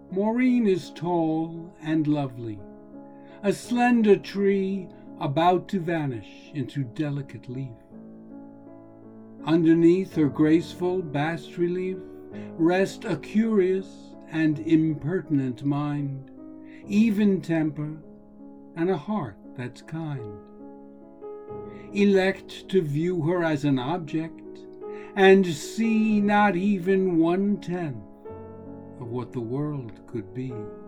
Maureen is tall and lovely, a slender tree about to vanish into delicate leaf. Underneath her graceful bas-relief rest a curious and impertinent mind, even temper, and a heart that's kind. Elect to view her as an object, and see not even 1/10 of what the world could be.